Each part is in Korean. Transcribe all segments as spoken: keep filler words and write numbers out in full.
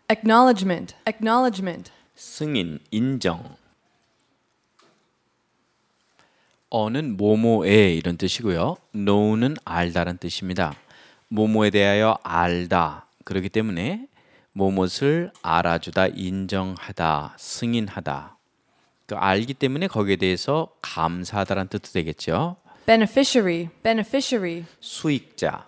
acknowledgement, acknowledgement. 승인, 인정. 어는 뭐뭐에 이런 뜻이고요. know는 알다라는 뜻입니다. 뭐뭐에 대하여 알다. 그렇기 때문에 뭐뭇을 알아주다, 인정하다, 승인하다. 그 알기 때문에 거기에 대해서 감사하다라는 뜻도 되겠죠. beneficiary, beneficiary. 수익자.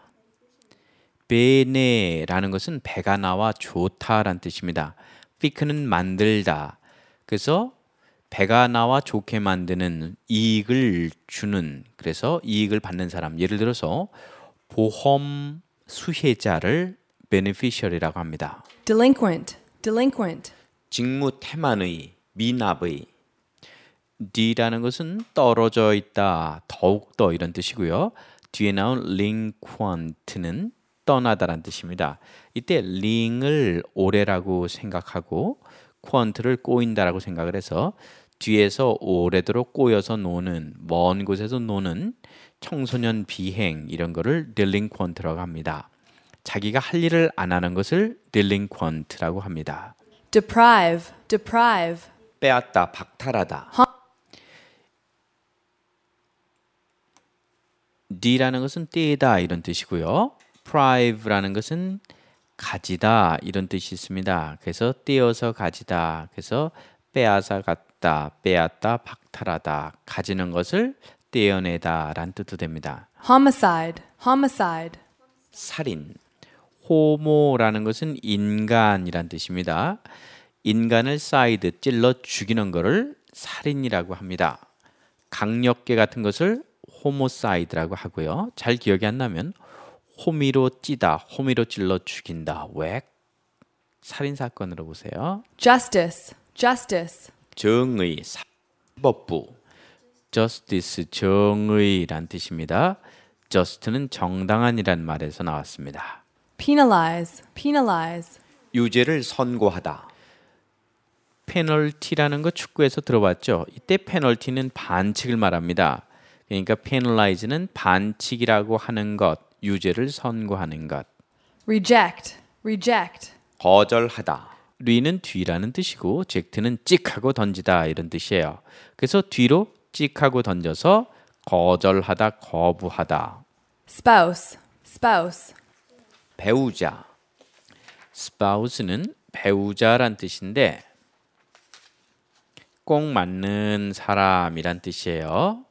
베네라는 것은 배가 나와 좋다라는 뜻입니다. 피크는 만들다. 그래서 배가 나와 좋게 만드는, 이익을 주는, 그래서 이익을 받는 사람. 예를 들어서 보험 수혜자를 beneficiary라고 합니다. delinquent, delinquent. 직무 태만의, 미납의. D라는 것은 떨어져 있다, 더욱더 이런 뜻이고요. 뒤에 나온 linquent는 떠나다라는 뜻입니다. 이때 링을 오래라고 생각하고 quant를 꼬인다라고 생각을 해서 뒤에서 오래도록 꼬여서 노는, 먼 곳에서 노는 청소년 비행 이런 거를 delinquent라고 합니다. 자기가 할 일을 안 하는 것을 delinquent라고 합니다. deprive, deprive. 빼앗다, 박탈하다. D라는 것은 떼다 이런 뜻이고요. prive라는 것은 가지다 이런 뜻이 있습니다. 그래서 떼어서 가지다. 그래서 빼앗아 갔다, 빼앗다, 박탈하다. 가지는 것을 떼어내다 라는 뜻도 됩니다. homicide, homicide. 살인. 호모라는 것은 인간이란 뜻입니다. 인간을 사이드, 찔러 죽이는 것을 살인이라고 합니다. 강력계 같은 것을 호모사이드라고 하고요. 잘 기억이 안 나면 호미로 찌다, 호미로 찔러 죽인다. 왜? 살인사건으로 보세요. justice, justice. 정의, 사법부. justice, 정의란 뜻입니다. just는 정당한이란 말에서 나왔습니다. penalize, penalize. 유죄를 선고하다. 페널티라는 거 축구에서 들어봤죠? 이때 페널티는 반칙을 말합니다. 그러니까 penalize는 반칙이라고 하는 것, 유죄를 선고하는 것. reject, reject. 거절하다. 리는 뒤라는 뜻이고 젝트는 찍하고 던지다 이런 뜻이에요. 그래서 뒤로 찍하고 던져서 거절하다, 거부하다. spouse, spouse. 배우자. spouse는 배우자란 뜻인데 꼭 맞는 사람이란 뜻이에요.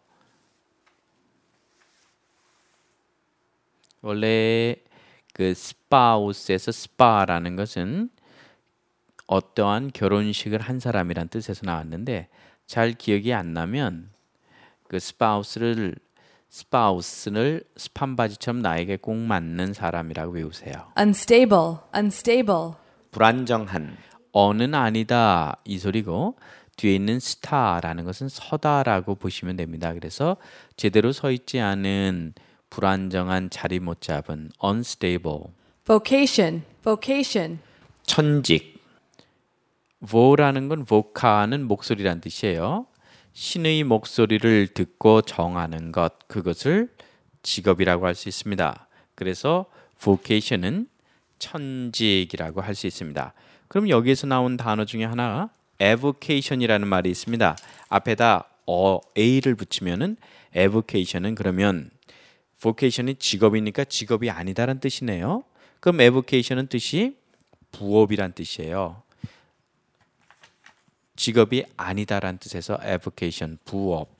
원래 그 spouse에서 spa라는 것은 어떠한 결혼식을 한 사람이란 뜻에서 나왔는데 잘 기억이 안 나면 그 spouse를 spouse를 스판 바지처럼 나에게 꼭 맞는 사람이라고 외우세요. unstable, unstable. 불안정한. 어는 아니다 이 소리고 뒤에 있는 star라는 것은 서다라고 보시면 됩니다. 그래서 제대로 서 있지 않은 불안정한, 자리 못 잡은 unstable. vocation, vocation. 천직. vo라는 건 voca는 목소리란 뜻이에요. 신의 목소리를 듣고 정하는 것, 그것을 직업이라고 할 수 있습니다. 그래서 vocation은 천직이라고 할 수 있습니다. 그럼 여기에서 나온 단어 중에 하나가 avocation이라는 말이 있습니다. 앞에다 어, a를 붙이면은 avocation은 그러면 vocation이 직업이니까 직업이 아니다라는 뜻이네요. 그럼 avocation은 뜻이 부업이란 뜻이에요. 직업이 아니다라는 뜻에서 avocation, 부업.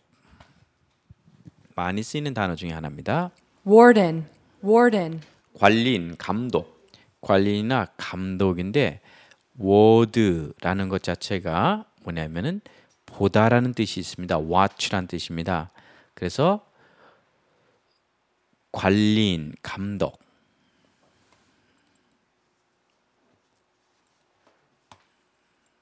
많이 쓰이는 단어 중에 하나입니다. warden, warden. 관리인, 감독. 관리인이나 감독인데 ward라는 것 자체가 뭐냐면은 보다라는 뜻이 있습니다. watch라는 뜻입니다. 그래서 관리인, 감독.